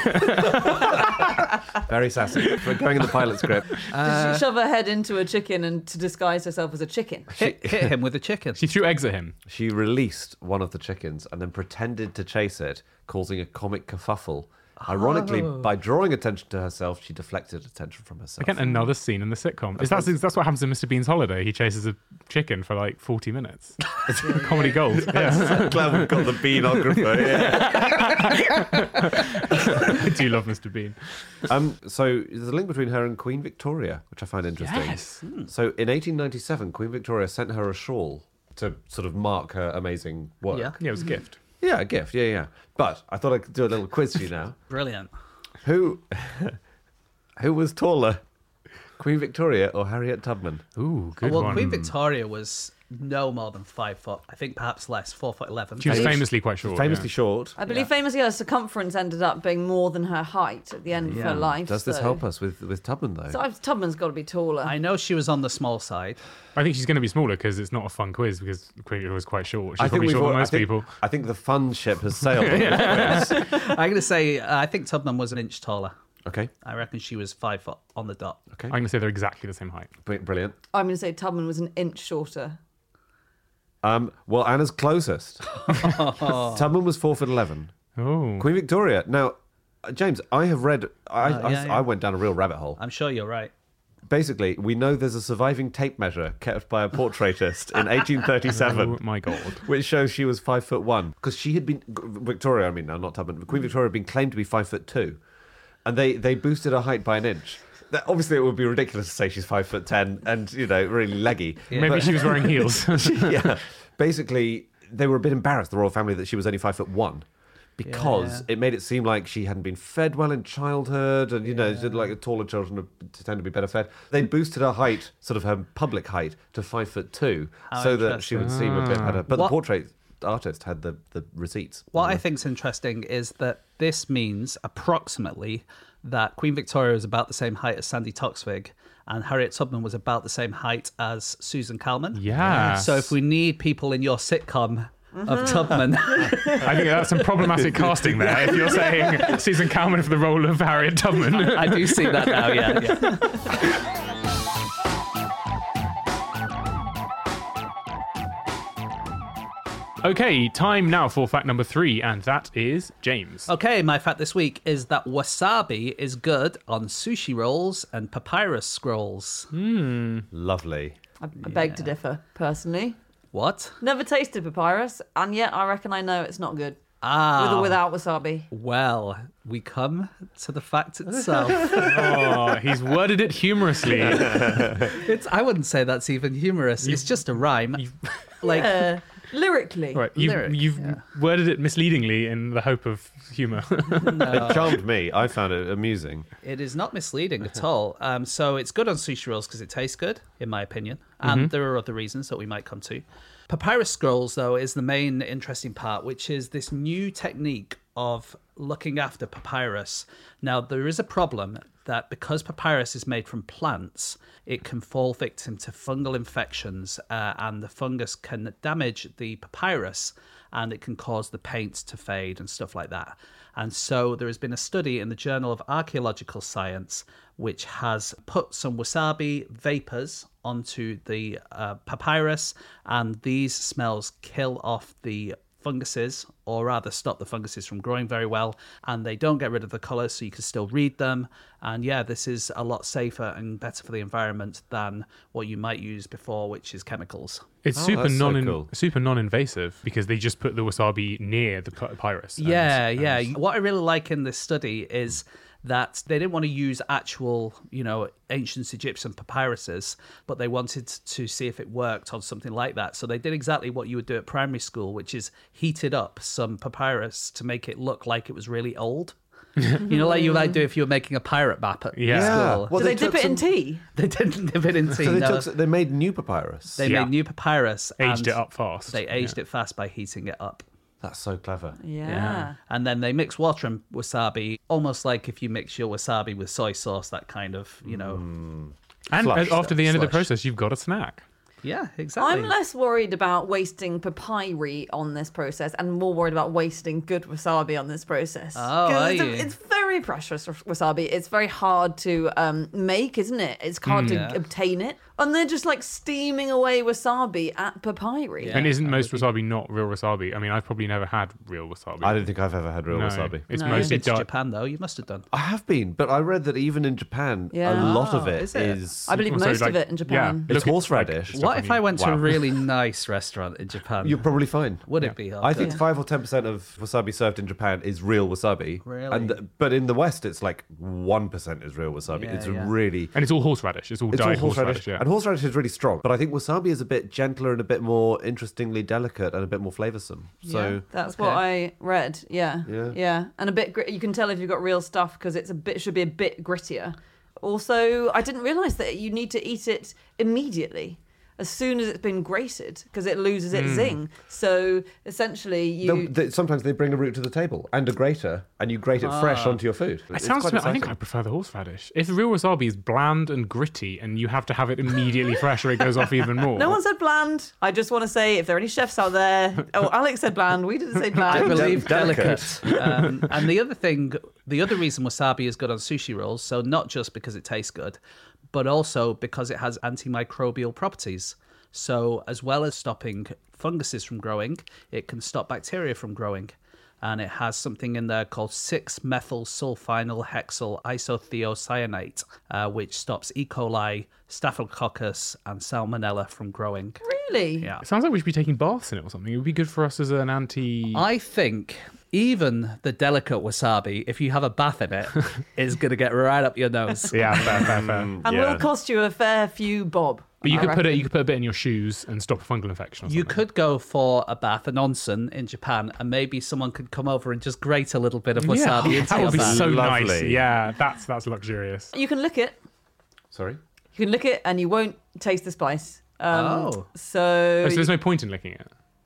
Very sassy. For going in the pilot script. Did she shove her head into a chicken and to disguise herself as a chicken? hit him with a chicken. She threw eggs at him. She released one of the chickens and then pretended to chase it, causing a comic kerfuffle. Ironically, by drawing attention to herself, she deflected attention from herself. Again, another scene in the sitcom. That's what happens in Mr. Bean's Holiday. He chases a chicken for like 40 minutes. Comedy gold. Yeah. Glad we've got the beanographer. Yeah. I do love Mr. Bean. So there's a link between her and Queen Victoria, which I find interesting. Yes. So in 1897, Queen Victoria sent her a shawl to sort of mark her amazing work. Yeah. Yeah, it was a gift. Yeah, a gift. Yeah. But I thought I could do a little quiz for you now. Brilliant. Who was taller, Queen Victoria or Harriet Tubman? Ooh, good Well, one. Queen Victoria was no more than 5 foot. I think perhaps less, 4'11". She was famously quite short. Famously yeah. short. I believe famously her circumference ended up being more than her height at the end of her life. Does this so- help us with Tubman, though? So Tubman's got to be taller. I know she was on the small side. I think she's going to be smaller because it's not a fun quiz because Queen was quite short. She's I think probably shorter than I most think- people. I think the fun ship has sailed. on this quiz. I'm going to say I think Tubman was an inch taller. Okay. I reckon she was 5 foot on the dot. Okay. I'm going to say they're exactly the same height. Brilliant. I'm going to say Tubman was an inch shorter. Well, Anna's closest. Tubman was 4'11". Oh. Queen Victoria. Now, James, I have read. yeah. I went down a real rabbit hole. I'm sure you're right. Basically, we know there's a surviving tape measure kept by a portraitist in 1837. Oh my God. Which shows she was 5'1", because she had been Victoria. I mean, no, not Tubman. Queen Victoria had been claimed to be 5'2", and they boosted her height by an inch. Obviously, it would be ridiculous to say she's 5'10" and really leggy. Yeah. Maybe she was wearing heels. Yeah. Basically, they were a bit embarrassed, the royal family, that she was only 5'1", because it made it seem like she hadn't been fed well in childhood, and like taller children tend to be better fed. They boosted her height, sort of her public height, to 5'2", so that she would seem a bit better. But the portrait artist had the receipts. What I think's interesting is that this means approximately that Queen Victoria was about the same height as Sandy Toksvig, and Harriet Tubman was about the same height as Susan Calman. Yeah. So if we need people in your sitcom of Tubman, I think that's some problematic casting there. If you're saying Susan Calman for the role of Harriet Tubman. I do see that now. Yeah. Okay, time now for fact number 3, and that is James. Okay, my fact this week is that wasabi is good on sushi rolls and papyrus scrolls. Lovely. I beg to differ, personally. What? Never tasted papyrus, and yet I reckon I know it's not good. Ah. With or without wasabi. Well, we come to the fact itself. Oh, he's worded it humorously. I wouldn't say that's even humorous. It's just a rhyme. Like, Lyrically. Right, Lyric, you've worded it misleadingly in the hope of humour. It charmed me. I found it amusing. it is not misleading at all. So it's good on sushi rolls because it tastes good, in my opinion. And there are other reasons that we might come to. Papyrus scrolls, though, is the main interesting part, which is this new technique of looking after papyrus. Now, there is a problem that because papyrus is made from plants, it can fall victim to fungal infections, and the fungus can damage the papyrus, and it can cause the paint to fade and stuff like that. And so there has been a study in the Journal of Archaeological Science which has put some wasabi vapors onto the papyrus, and these smells kill off the funguses, or rather stop the funguses from growing very well, and they don't get rid of the colour, so you can still read them. And yeah, this is a lot safer and better for the environment than what you might use before, which is chemicals. It's Oh, super that's so cool. super non-invasive because they just put the wasabi near the papyrus. Yeah. What I really like in this study is that they didn't want to use actual, ancient Egyptian papyruses, but they wanted to see if it worked on something like that. So they did exactly what you would do at primary school, which is heated up some papyrus to make it look like it was really old. Like you might do if you were making a pirate map at school. Well, Do they dip took it in tea? They didn't dip it in tea. So they made new papyrus. They Yeah. made new papyrus. Aged and it up fast. They aged it fast by heating it up. That's so clever. Yeah. And then they mix water and wasabi, almost like if you mix your wasabi with soy sauce, that kind of, And Flush. after the end of the Slush. process, you've got a snack. Yeah, exactly. I'm less worried about wasting papyri on this process and more worried about wasting good wasabi on this process. Oh, 'Cause are it's, you? it's very precious wasabi. It's very hard to make, isn't it? It's hard to Yeah. obtain it. And they're just like steaming away wasabi at papyri. Yeah. And isn't most wasabi not real wasabi? I mean, I've probably never had real wasabi. I don't think I've ever had real No, wasabi. It's No. mostly Been to dark. Japan, though. You must have done. I have been, but I read that even in Japan, Yeah. a lot of Oh, it is it? is. I believe Also, most like, of it in Japan. yeah. It's Look, horseradish. stuff What on if I you. went to Wow. a really nice restaurant in Japan? You're probably fine. Would Yeah. it be? I think Yeah. 5 or 10% of wasabi served in Japan is real wasabi. Really? But in the West, it's like 1% is real wasabi. Yeah, it's yeah. really. And it's all horseradish. It's all It's all dyed horseradish. yeah. And horseradish is really strong. But I think wasabi is a bit gentler and a bit more interestingly delicate and a bit more flavoursome. So That's Okay. what I read. Yeah. Yeah. And a bit you can tell if you've got real stuff because should be a bit grittier. Also, I didn't realize that you need to eat it immediately as soon as it's been grated because it loses its zing. So essentially sometimes they bring a root to the table and a grater, and you grate it fresh onto your food. It sounds to me, I think I prefer the horseradish. If the real wasabi is bland and gritty and you have to have it immediately fresh or it goes off even more. no one said bland. I just want to say if there are any chefs out there. Oh, Alex said bland. We didn't say I bland. believe delicate. delicate. And the other reason wasabi is good on sushi rolls, so not just because it tastes good, but also because it has antimicrobial properties. So as well as stopping funguses from growing, it can stop bacteria from growing. And it has something in there called 6-methyl-sulfonyl hexyl isothiocyanate, which stops E. coli, Staphylococcus, and Salmonella from growing. Really? Yeah. It sounds like we should be taking baths in it or something. It would be good for us as an anti. I think even the delicate wasabi, if you have a bath in it, is going to get right up your nose. Yeah, fair. And will cost you a fair few bob. But you I could put reckon. it. You could put a bit in your shoes and stop a fungal infection. Or something. You could go for a bath, an onsen in Japan, and maybe someone could come over and just grate a little bit of wasabi into that your would be bath. so nice. Lovely. Yeah, that's luxurious. You can lick it. Sorry? You can lick it and you won't taste the spice. Oh. So Oh, so there's no point in licking it.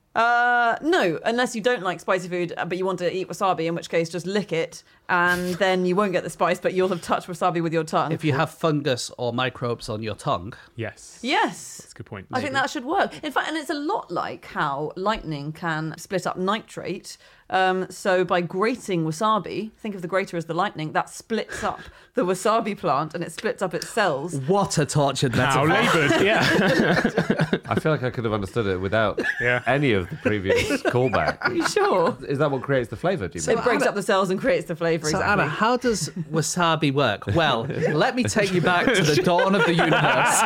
no, unless you don't like spicy food, but you want to eat wasabi, in which case just lick it, and then you won't get the spice, but you'll have touched wasabi with your tongue. If you have fungus or microbes on your tongue, Yes. Yes. That's a good point. I think that should work. In fact, and it's a lot like how lightning can split up nitrate. So by grating wasabi, think of the grater as the lightning, that splits up the wasabi plant and it splits up its cells. what a tortured How metaphor. laboured. Yeah. I feel like I could have understood it without Yeah. any of the previous callback. Are you sure? Is that what creates the flavour, do you mean? It breaks up the cells and creates the flavour, So exactly. Anna, how does wasabi work? Well, let me take you back to the dawn of the universe.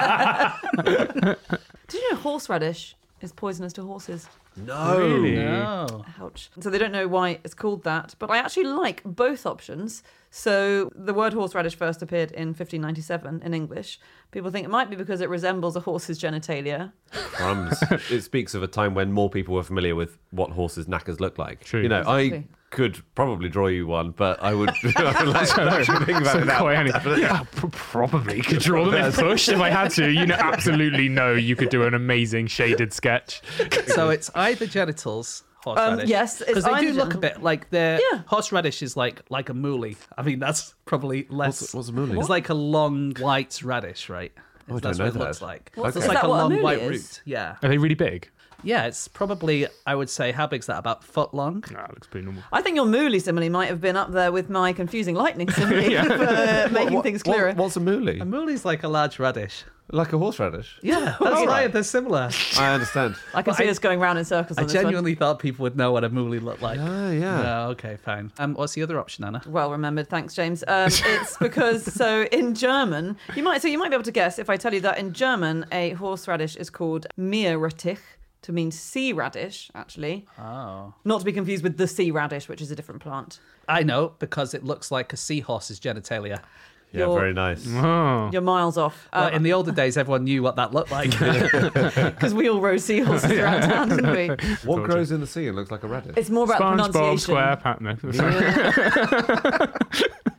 Did you know horseradish is poisonous to horses? No. Really? No. Ouch. So they don't know why it's called that, but I actually like both options. So the word horseradish first appeared in 1597 in English. People think it might be because it resembles a horse's genitalia. Crumbs. It speaks of a time when more people were familiar with what horses' knackers look like. True. You know, I Exactly. could probably draw you one, but I would, I would like to actually think about it now. Quite any- Yeah, probably could draw them in push if I had to. You know, absolutely no. You could do an amazing shaded sketch. So it's either genitals, horseradish. Yes, it's because they do either- look a bit like they're Yeah. horseradish is like a moolie. I mean, that's probably less. What's a moolie? It's like a long white radish, right? Oh, I That's don't what know it looks that. like. What's- It's is like that a what a long moolie white is? root. Yeah, Are they really big? yeah. It's probably, I would say, how big's that? About foot long. No, it looks pretty normal. I think your moolie simile might have been up there with my confusing lightning simile for making things clearer. What's a moolie? A moolie's like a large radish. Like a horseradish? Yeah, that's right. They're similar. I understand. I can see us going round in circles I on this one. genuinely thought people would know what a moolie looked like. Oh, yeah. No, okay, fine. What's the other option, Anna? Well remembered, thanks, James. It's because in German you might be able to guess if I tell you that in German a horseradish is called Meerrettich, to mean sea radish, actually. Oh. Not to be confused with the sea radish, which is a different plant. I know, because it looks like a seahorse's genitalia. Yeah, You're- very nice. Oh. You're miles off. Well, in the older days, everyone knew what that looked like. Because we all rode seahorses around town, didn't we? What grows in the sea and looks like a radish? It's more about SpongeBob pronunciation. SquarePants. No, sorry.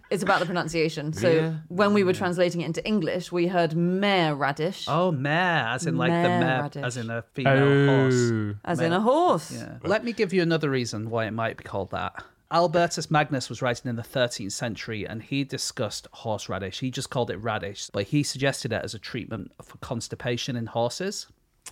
It's about the pronunciation. So Yeah. when we were translating it into English, we heard mare radish, Oh, mare, as in like the Mare mare, radish. as in a female horse. as in a horse. Yeah. Let me give you another reason why it might be called that. Albertus Magnus was writing in the 13th century and he discussed horseradish. He just called it radish, but he suggested it as a treatment for constipation in horses.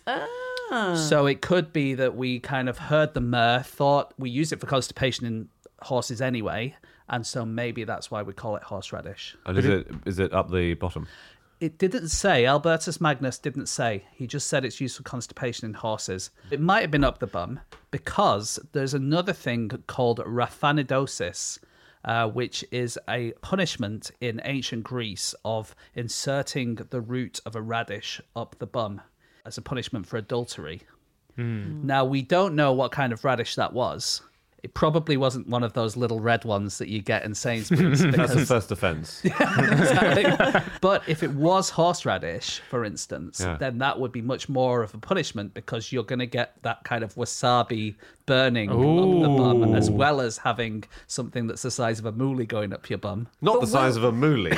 So it could be that we kind of heard the myrrh, thought we use it for constipation in horses anyway, and so maybe that's why we call it horseradish. And is it up the bottom? It didn't say. Albertus Magnus didn't say. He just said it's used for constipation in horses. It might have been up the bum because there's another thing called raphanidosis, which is a punishment in ancient Greece of inserting the root of a radish up the bum as a punishment for adultery. Now, we don't know what kind of radish that was. It probably wasn't one of those little red ones that you get in Sainsbury's. That's the first offence. Exactly. But if it was horseradish, for instance, Yeah. then that would be much more of a punishment because you're going to get that kind of wasabi burning up the bum, as well as having something that's the size of a moolie going up your bum. Not the size of a moolie.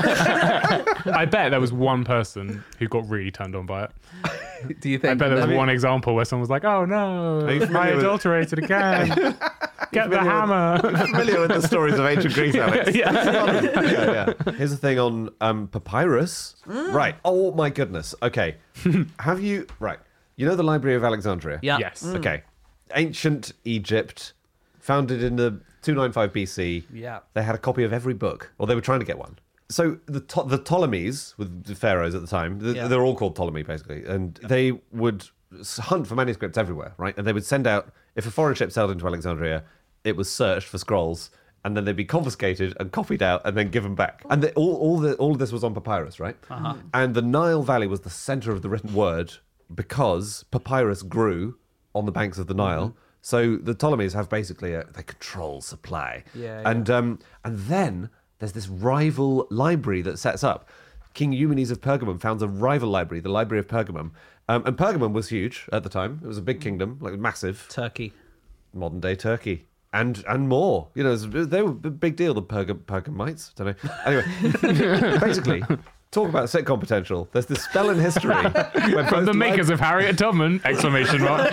I bet there was one person who got really turned on by it. Do you think? I bet there was mean- one example where someone was like, "Oh no, Are you I familiar with- adulterated again. Get the hammer." Familiar with the stories of ancient Greece, Alex? Yeah. Here's the thing on papyrus. Right. Oh my goodness. Okay. Have you... Right. You know the Library of Alexandria? Yeah. Yes. Okay. Ancient Egypt, founded in the 295 BC. Yeah. They had a copy of every book, or they were trying to get one. So the Ptolemies, with the pharaohs at the time, Yeah. they're all called Ptolemy, basically, and they would hunt for manuscripts everywhere, right? And they would send out, if a foreign ship sailed into Alexandria, it was searched for scrolls, and then they'd be confiscated and copied out and then given back. And all of this was on papyrus, right? And the Nile Valley was the center of the written word because papyrus grew on the banks of the Nile. So the Ptolemies have basically they control supply. Yeah, And then there's this rival library that sets up. King Eumenes of Pergamum founds a rival library, the Library of Pergamum. And Pergamum was huge at the time. It was a big kingdom, like massive. Turkey. Modern day Turkey. And more. You know, they were a big deal, the Pergamites. Don't know. Anyway, basically, talk about sitcom potential. There's this spell in history where From the makers of Harriet Tubman! Exclamation mark.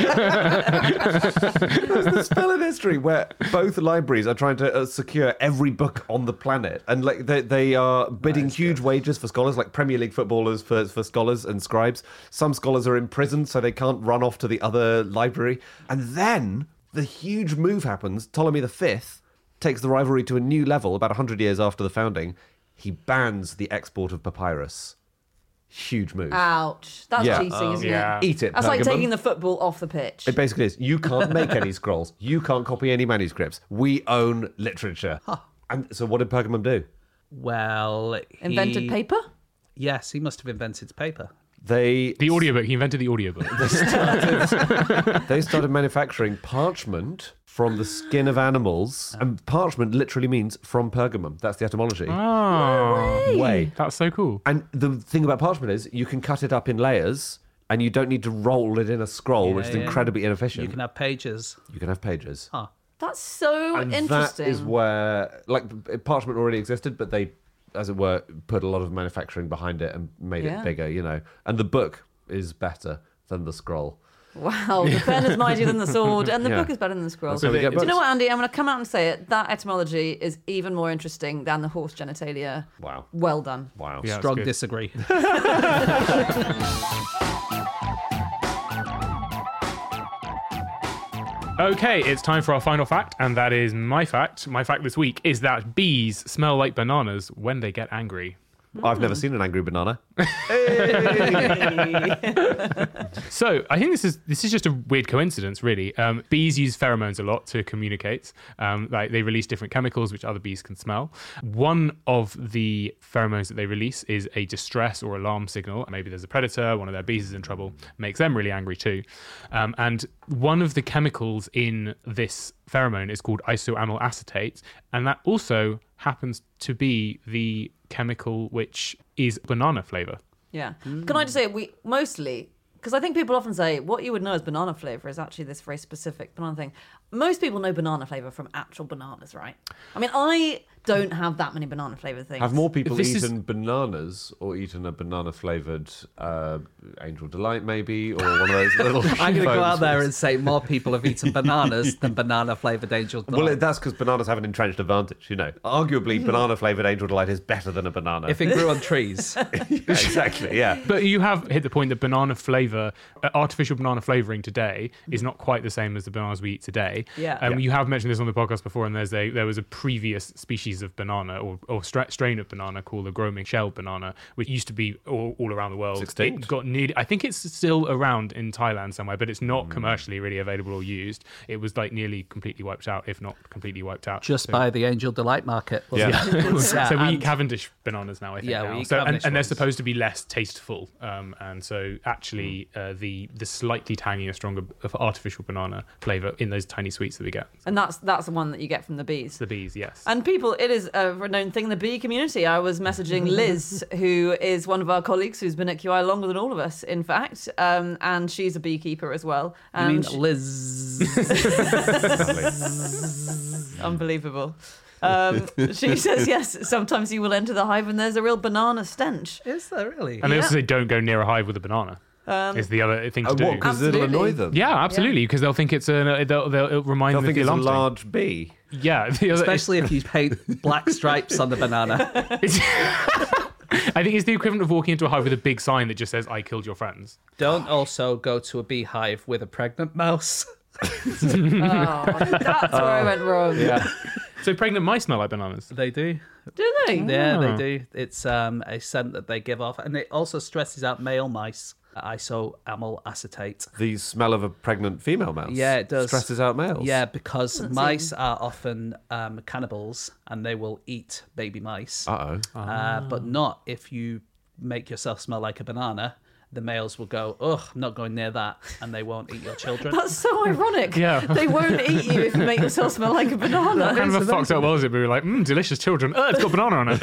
There's this spell in history where both libraries are trying to secure every book on the planet, and like they are bidding huge wages for scholars, like Premier League footballers for scholars and scribes. Some scholars are imprisoned, so they can't run off to the other library. And then the huge move happens. Ptolemy V takes the rivalry to a new level about 100 years after the founding. He bans the export of papyrus. Huge move. Ouch. That's Yeah. cheating, isn't yeah. it? Eat it, That's like Pergamum. taking the football off the pitch. It basically is. You can't make any scrolls. You can't copy any manuscripts. We own literature. And so what did Pergamum do? Well, Invented paper? Yes, he must have invented paper. They The audiobook. He invented the audiobook. they started manufacturing parchment from the skin of animals. And parchment literally means from Pergamum. That's the etymology. Oh, Way. that's so cool. And the thing about parchment is you can cut it up in layers and you don't need to roll it in a scroll, which is yeah. incredibly inefficient. You can have pages. You can have pages. Huh. That's so And interesting. that is where, like, parchment already existed, but they, as it were, put a lot of manufacturing behind it and made Yeah. it bigger, you know. And the book is better than the scroll. Wow, the pen is mightier than the sword, and the Yeah. book is better than the scroll. That's how we get Do you know books. what, Andy? I'm going to come out and say it. That etymology is even more interesting than the horse genitalia. Wow. Well done. Wow. Yeah, Strong good. disagree. Okay, it's time for our final fact, and that is my fact. My fact this week is that bees smell like bananas when they get angry. I've never seen an angry banana. So I think this is just a weird coincidence, really. Bees use pheromones a lot to communicate. Like they release different chemicals which other bees can smell. One of the pheromones that they release is a distress or alarm signal. Maybe there's a predator, one of their bees is in trouble, makes them really angry too. And one of the chemicals in this pheromone is called isoamyl acetate, and that also happens to be the chemical which is banana flavor. Yeah. Can I just say, we mostly Because I think people often say what you would know as banana flavour is actually this very specific banana thing. Most people know banana flavour from actual bananas, right? I mean, I don't have that many banana flavoured things. Have more people This is- eaten bananas or eaten a banana flavoured Angel Delight, maybe, or one of those little? I'm going to go foam out there sweets? and say more people have eaten bananas than banana flavoured Angel Delight. Well, that's because bananas have an entrenched advantage. Arguably, banana flavoured Angel Delight is better than a banana. if it grew on trees. Exactly, yeah. But you have hit the point that banana flavour, artificial banana flavouring today is not quite the same as the bananas we eat today. Yeah. You have mentioned this on the podcast before, and there was a previous species of banana or strain of banana called the Groming shell banana, which used to be all around the world. It's extinct. It got nearly, I think it's still around in Thailand somewhere, but it's not commercially really available or used. It was like nearly completely wiped out, if not completely wiped out. Just So- by the Angel Delight market. wasn't Yeah. it? so we and- eat Cavendish bananas now, I think. Yeah, we now. eat So, Cavendish and they're ones. supposed to be less tasteful. And so actually, the slightly tangier, stronger artificial banana flavour in those tiny sweets that we get. And that's the one that you get from the bees. The bees, yes. And people, it is a renowned thing in the bee community. I was messaging Liz, who is one of our colleagues who's been at QI longer than all of us, in fact. And she's a beekeeper as well. You And mean Liz? unbelievable. She says, yes, sometimes you will enter the hive and there's a real banana stench. Is there really? And they also say don't go near a hive with a banana. Is the other thing to do. What? Because it'll Absolutely. annoy them. Yeah, absolutely, because they'll think it's they'll remind They'll them of think the it's a alarm thing. large bee. Yeah, the other, Especially if you paint black stripes on the banana. I think it's the equivalent of walking into a hive with a big sign that just says "I killed your friends." Don't also go to a beehive with a pregnant mouse. Oh, that's where I went wrong. Yeah, So pregnant mice smell like bananas. they do. Do they? Yeah, Oh. they do. It's a scent that they give off, and it also stresses out male mice. Isoamyl acetate. The smell of a pregnant female mouse. Yeah, it does. Stresses out males. Yeah, because Doesn't mice seem- are often cannibals, and they will eat baby mice. Uh-oh. But not if you make yourself smell like a banana. The males will go, ugh, I'm not going near that, and they won't eat your children. That's so ironic. Yeah. They won't eat you if you make yourself smell like a banana. What kind of a fucked up world is it? But we're like, delicious children. Oh, it's got banana on it.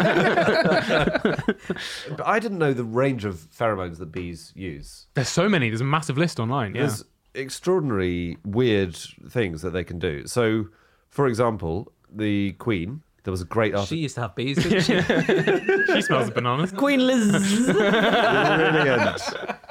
But I didn't know the range of pheromones that bees use. There's so many. There's a massive list online. Yeah. There's extraordinary weird things that they can do. So, for example, the Queen, there was a great She article. used to have bees, didn't she? She smells the bananas. Queen Liz. Brilliant.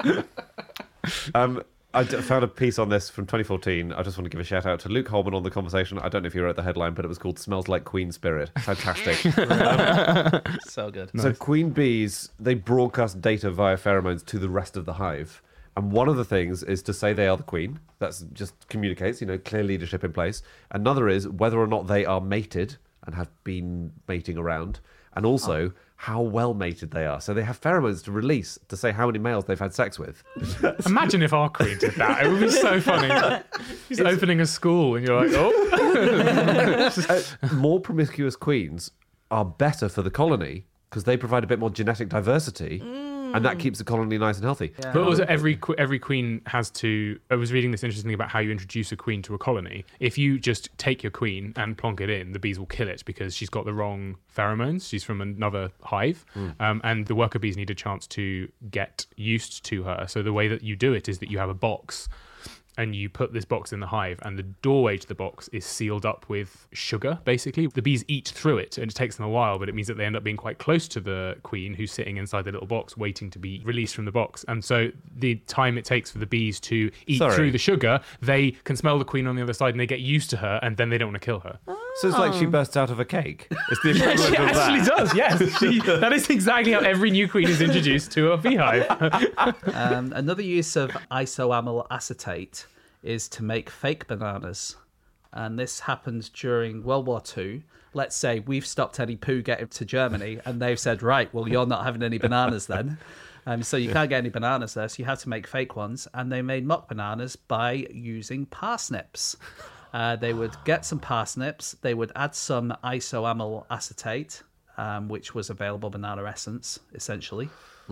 I found a piece on this from 2014. I just want to give a shout out to Luke Holman on The Conversation. I don't know if you were at the headline, but it was called Smells Like Queen Spirit. Fantastic. So good. So queen bees, they broadcast data via pheromones to the rest of the hive. And one of the things is to say they are the queen. That's just communicates, clear leadership in place. Another is whether or not they are mated and have been mating around. And also how well mated they are. So they have pheromones to release to say how many males they've had sex with. Imagine if our queen did that. It would be so funny. She's opening a school and you're like, oh. More promiscuous queens are better for the colony because they provide a bit more genetic diversity. And that keeps the colony nice and healthy. Yeah. But also every queen has to... I was reading this interesting thing about how you introduce a queen to a colony. If you just take your queen and plonk it in, the bees will kill it because she's got the wrong pheromones. She's from another hive. And the worker bees need a chance to get used to her. So the way that you do it is that you have a box and you put this box in the hive and the doorway to the box is sealed up with sugar, basically. The bees eat through it and it takes them a while, but it means that they end up being quite close to the queen who's sitting inside the little box waiting to be released from the box. And so the time it takes for the bees to eat through the sugar, they can smell the queen on the other side and they get used to her and then they don't want to kill her. So it's like she bursts out of a cake. It's the equivalent She of actually that. does, yes. That is exactly how every new queen is introduced to a beehive. Another use of isoamyl acetate is to make fake bananas. And this happened during World War II. Let's say we've stopped any poo getting to Germany and they've said, right, well, you're not having any bananas then. So you can't get any bananas there, so you have to make fake ones. And they made mock bananas by using parsnips. They would get some parsnips, they would add some isoamyl acetate, which was available banana essence, essentially.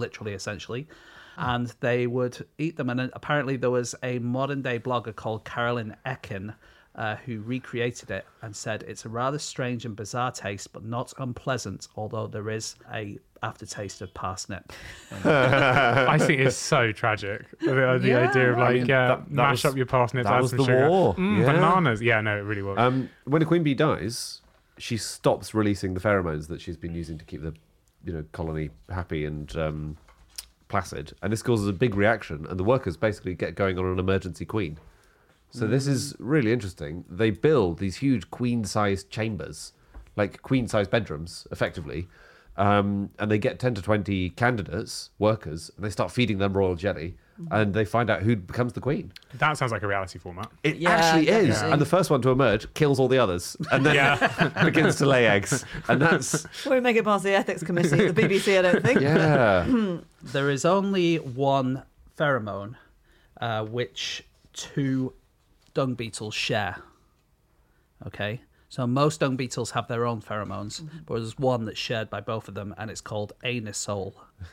And they would eat them. And apparently there was a modern-day blogger called Carolyn Ekin who recreated it and said it's a rather strange and bizarre taste, but not unpleasant, although there is a aftertaste of parsnip. I think it's so tragic. The idea of like mash up your parsnips, that add was some the sugar. war. Yeah. Bananas. Yeah, no, it really was. When a queen bee dies, she stops releasing the pheromones that she's been using to keep the colony happy and placid, and this causes a big reaction, and the workers basically get going on an emergency queen. So this is really interesting. They build these huge queen-sized chambers, like queen-sized bedrooms, effectively, and they get 10 to 20 candidates, workers, and they start feeding them royal jelly, and they find out who becomes the queen. That sounds like a reality format. It Yeah, actually is. definitely. And the first one to emerge kills all the others, and then begins to lay eggs. And that's, Won't make it past the ethics committee, the BBC, I don't think. yeah. There is only one pheromone which 2 dung beetles share. Okay? So most dung beetles have their own pheromones, but there's one that's shared by both of them, and it's called anisole.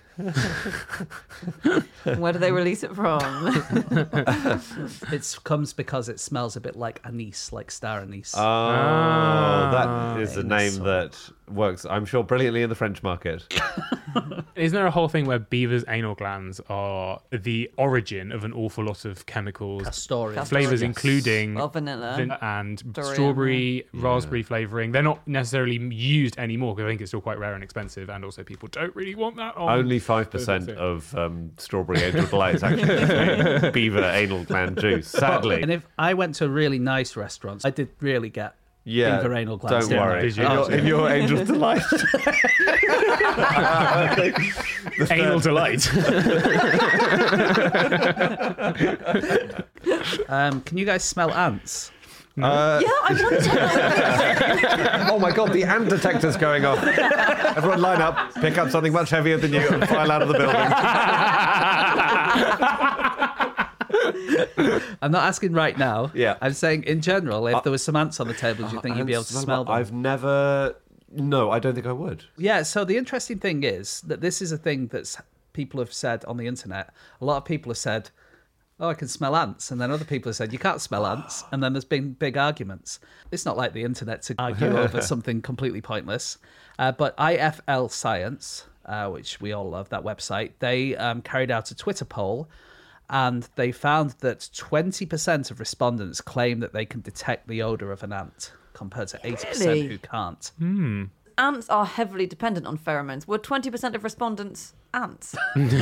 Where do they release it from? It comes because it smells a bit like anise, like star anise. Oh, that is a name Anisole. that works, I'm sure, brilliantly in the French market. Isn't there a whole thing where beavers' anal glands are the origin of an awful lot of chemicals, Castoria. flavors, Yes. including Or vanilla. and Durian, strawberry, raspberry flavoring? They're not necessarily used anymore because I think it's still quite rare and expensive, and also people don't really want that on. Only 5% of strawberry angel delights actually contain beaver anal gland juice, sadly. And if I went to really nice restaurants, I did really get Yeah, beaver anal glands. don't didn't I? worry. Did you? In your angel's delight. Anal delight. Can you guys smell ants? Yeah, I want to. Oh my god, the ant detector's going off. Everyone line up, pick up something much heavier than you and file out of the building. I'm not asking right now. Yeah. I'm saying in general, if there was some ants on the table, do you think you'd be able to smell them? I've never... No, I don't think I would. Yeah, so the interesting thing is that this is a thing that people have said on the internet. A lot of people have said, oh, I can smell ants. And then other people have said, you can't smell ants. And then there's been big arguments. It's not like the internet to argue over something completely pointless. But IFL Science, which we all love, that website, they carried out a Twitter poll. And they found that 20% of respondents claim that they can detect the odour of an ant, compared to 80% Really? who can't. Ants are heavily dependent on pheromones. Were 20% of respondents ants?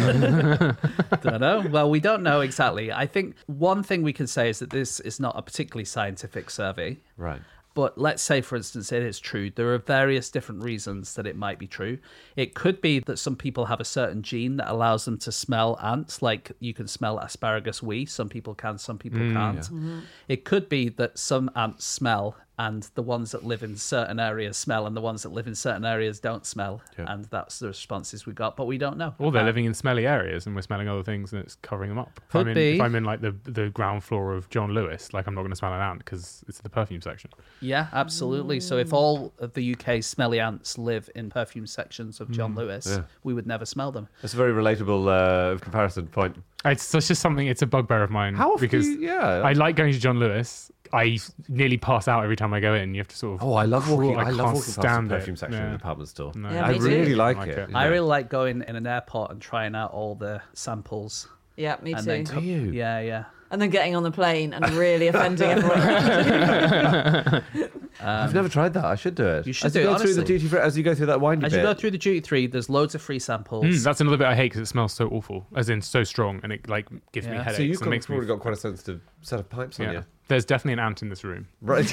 Don't know. Well, we don't know exactly. I think one thing we can say is that this is not a particularly scientific survey. Right. But let's say, for instance, it is true. There are various different reasons that it might be true. It could be that some people have a certain gene that allows them to smell ants, like you can smell asparagus wee. Some people can, some people can't. It could be that some ants smell and the ones that live in certain areas smell and the ones that live in certain areas don't smell. Yeah. And that's the responses we got, but we don't know. Or they're living in smelly areas and we're smelling other things and it's covering them up. Could be. If I'm in like the ground floor of John Lewis, like I'm not going to smell an ant because it's the perfume section. Yeah, absolutely. So if all of the UK's smelly ants live in perfume sections of John Lewis, yeah. we would never smell them. That's a very relatable comparison point. It's just something, it's a bugbear of mine. How often because do you- yeah. I like going to John Lewis. I nearly pass out every time I go in. You have to sort of. Oh, I love walking. I can't love walking past the stand perfume it. section in Yeah. the department store. No. Yeah, I me too. really like Like it. it. I really like going in an airport and trying out all the samples. Yeah, me And too. then Do you? Yeah. And then getting on the plane and really offending everyone around you. I've never tried that. I should do it. You should as do you it, go through the honestly. duty free, as you go through that windy As bit. you go through the duty free, there's loads of free samples. That's another bit I hate because it smells so awful, as in so strong, and it like gives me Yeah. headaches so you've and makes me. probably got quite a sensitive set of pipes on Yeah. you. There's definitely an ant in this room. Right.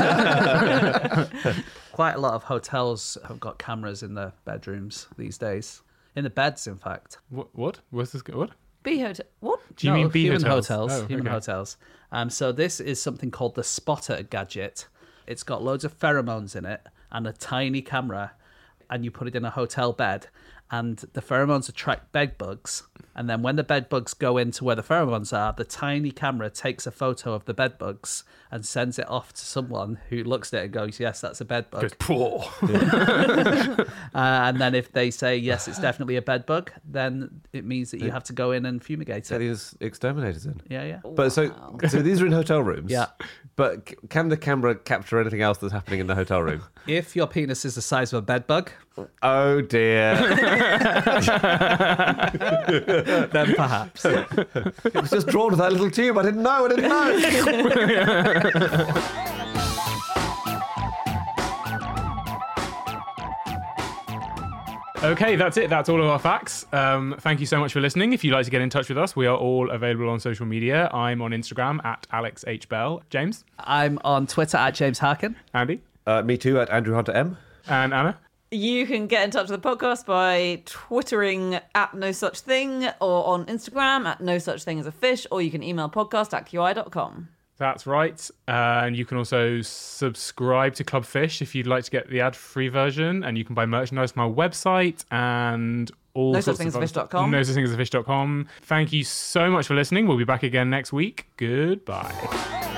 Quite a lot of hotels have got cameras in their bedrooms these days. In the beds, in fact. What? What's this? What? Bee hotel. What? Do you mean bee human hotels? hotels? Oh, Human okay. hotels. So this is something called the Spotter gadget. It's got loads of pheromones in it and a tiny camera, and you put it in a hotel bed, and the pheromones attract bed bugs. And then when the bed bugs go into where the pheromones are, the tiny camera takes a photo of the bed bugs and sends it off to someone who looks at it and goes, yes, that's a bed bug. Goes, poor. And then if they say, yes, it's definitely a bed bug, then it means that you have to go in and fumigate That it. is exterminators in. Yeah. But so these are in hotel rooms. Yeah. But can the camera capture anything else that's happening in the hotel room? If your penis is the size of a bedbug, Oh dear. then perhaps. It was just drawn to that little tube. I didn't know. Okay, that's it. That's all of our facts. Thank you so much for listening. If you'd like to get in touch with us, we are all available on social media. I'm on Instagram at AlexHBell. James? I'm on Twitter at James Harkin. Andy? Me too, at Andrew Hunter M. And Anna? You can get in touch with the podcast by twittering at no such thing or on Instagram at no such thing as a fish, or you can email podcast@qi.com. That's right. And you can also subscribe to Club Fish if you'd like to get the ad-free version. And you can buy merchandise from our website and all No sorts such thing of as a fish.com. No such thing as a fish.com. Thank you so much for listening. We'll be back again next week. Goodbye.